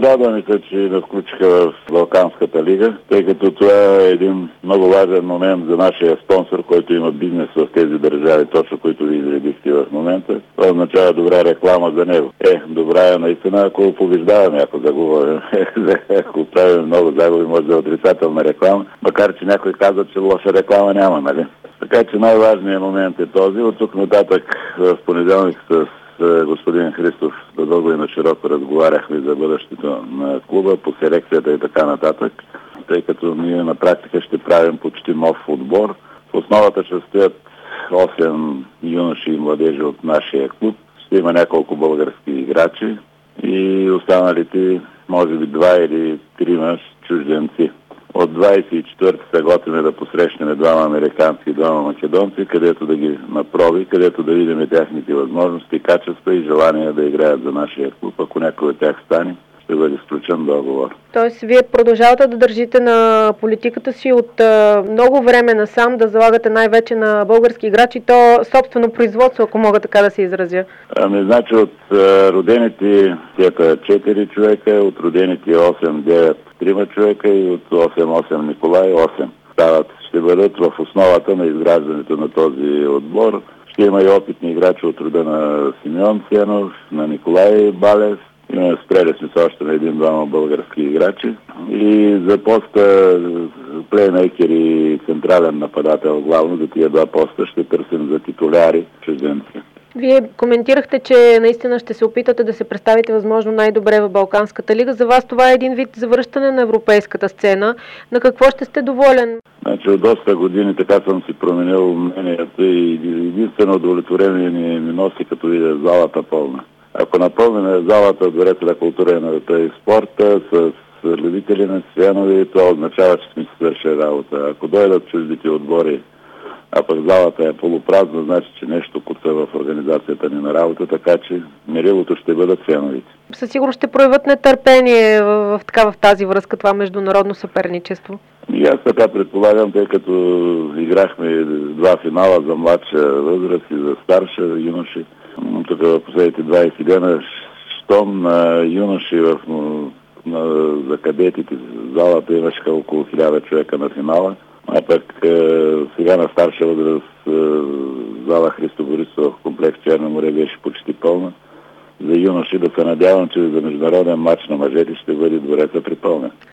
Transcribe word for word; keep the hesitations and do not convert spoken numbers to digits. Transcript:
Радваме се, че ме включиха в Балканската лига, тъй като това е един много важен момент за нашия спонсор, който има бизнес в тези държави, точно които ви изредихте в момента. Това означава добра реклама за него. Е, добра е наистина, ако побеждаваме, ако загубваме. Ако правим много загуби, може да е отрицателна реклама, макар че някой казва, че лоша реклама няма, нали? Така че най-важният момент е този. От тук нататък в понеделник с господин Христов дълго и на широко разговаряхме за бъдещето на клуба, по селекцията и така нататък, тъй като ние на практика ще правим почти нов отбор. В основата ще стоят осем юноши и младежи от нашия клуб. Ще има няколко български играчи и останалите, може би два или трима чужденци. От двадесет и четвърти се готвим да посрещнем двама американски и двама македонци, където да ги направи, където да видим тяхните възможности, качества и желания да играят за нашия клуб. Ако някой от тях стане, ще бъде сключен договор. Тоест, вие продължавате да държите на политиката си от а, много време насам, да залагате най-вече на български играчи, то собствено производство, ако мога така да се изразя. Ами, значи от а, родените тяка четири човека, от родените осем девет трима човека и от осем осем Николай осем. Стават, ще бъдат в основата на изграждането на този отбор. Ще има и опитни играчи от рода на Симеон Ценов, на Николай Балев. Спрели сме се още на един-двама български играчи. И за поста плеймейкер и централен нападател, главно за тия два поста, ще търсим за титуляри чужденци. Вие коментирахте, че наистина ще се опитате да се представите възможно най-добре в Балканската лига. За вас това е един вид завръщане на европейската сцена. На какво ще сте доволен? Значи от доста години така съм си променил мнението и единствено удовлетворение ми, ми носи, като видя залата пълна. Ако напълним залата от Дворец на култура и на и спорта с любители на сценови, това означава, че сме си свършили работа. Ако дойдат чуждите отбори, а пък залата е полупразна, значи, че нещо куца в организацията ни на работа, така че мерилото ще бъдат феновите. Със сигурност ще проявят нетърпение в, в, така, в тази връзка, това международно съперничество. И аз така предполагам, тъй като играхме два финала за младша възраст и за старша юноши. Тук в последните двадесет дена, щом на юноши в, на, за кадетите залата имаше около хиляда човека на финала, а пък е, сега на старша възраст е, зала Христо Борисов в комплекс Черно море беше почти пълна. За юноши да се надявам, че за международен матч на мъжете ще бъде двореца припълнен.